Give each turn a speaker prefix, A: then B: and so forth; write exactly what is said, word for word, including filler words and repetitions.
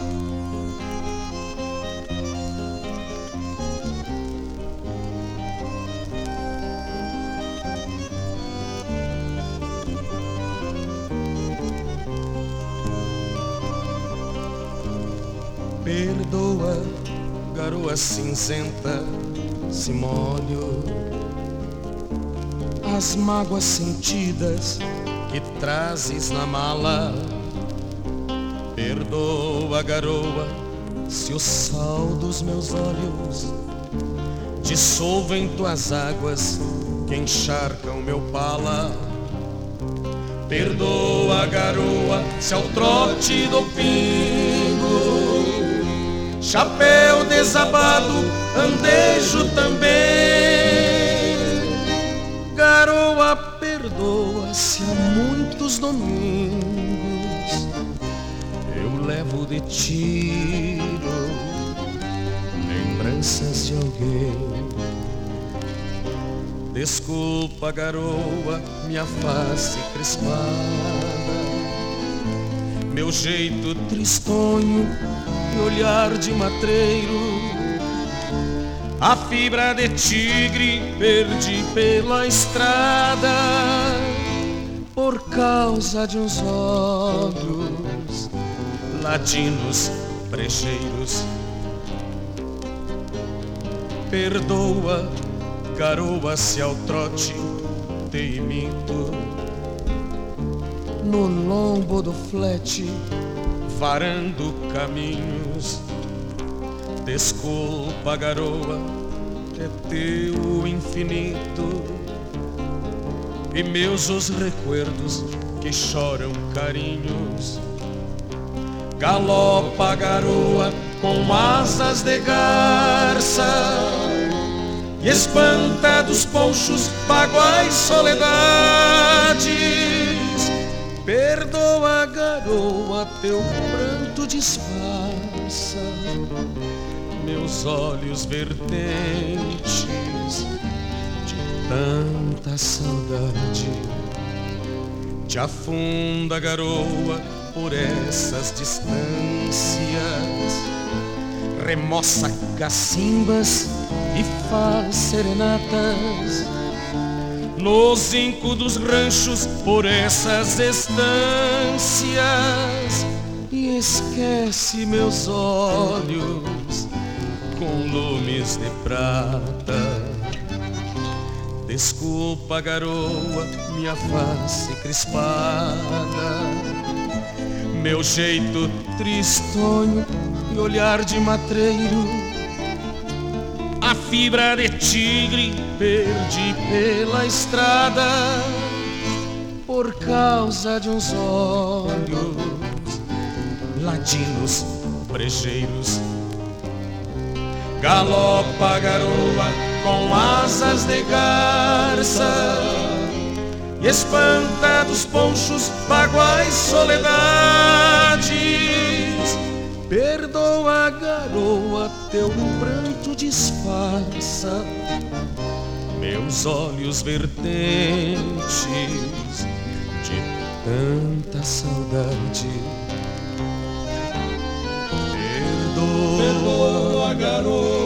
A: Perdoa, garoa cinzenta, se molho as mágoas sentidas que trazes na mala. Perdoa, garoa, se o sal dos meus olhos dissolvo em tuas águas que encharcam meu pala. Perdoa, garoa, se ao trote do pingo chapéu desabado andejo também. Garoa, perdoa se há muitos domingos eu levo de tiro lembranças de alguém. Desculpa, garoa, minha face crispada, meu jeito tristonho e olhar de matreiro. A fibra de tigre perdi pela estrada por causa de uns olhos ladinos brejeiros. Perdoa, garoa, se ao trote te imito no lombo do flete varando caminhos. Desculpa, garoa, é teu infinito e meus os recuerdos que choram carinhos. Galopa, garoa, com asas de garça e espanta dos ponchos baguais soledades. Perdoa, garoa, teu pranto disfarça meus olhos vertentes de tanta saudade. Te afunda, garoa, por essas distâncias, remoça cacimbas e faz serenatas no zinco dos ranchos por essas estâncias e esquece meus olhos com lumes de prata. Desculpa, garoa, minha face crispada, meu jeito tristonho e olhar de matreiro. A fibra de tigre perdi pela estrada por causa de uns olhos ladinos brejeiros. Galopa, garoa, com asas de garça e espanta dos ponchos baguais soledades. Perdoa, garoa, teu pranto disfarça meus olhos vertentes de tanta saudade. Perdoa,
B: Perdoa, garoa,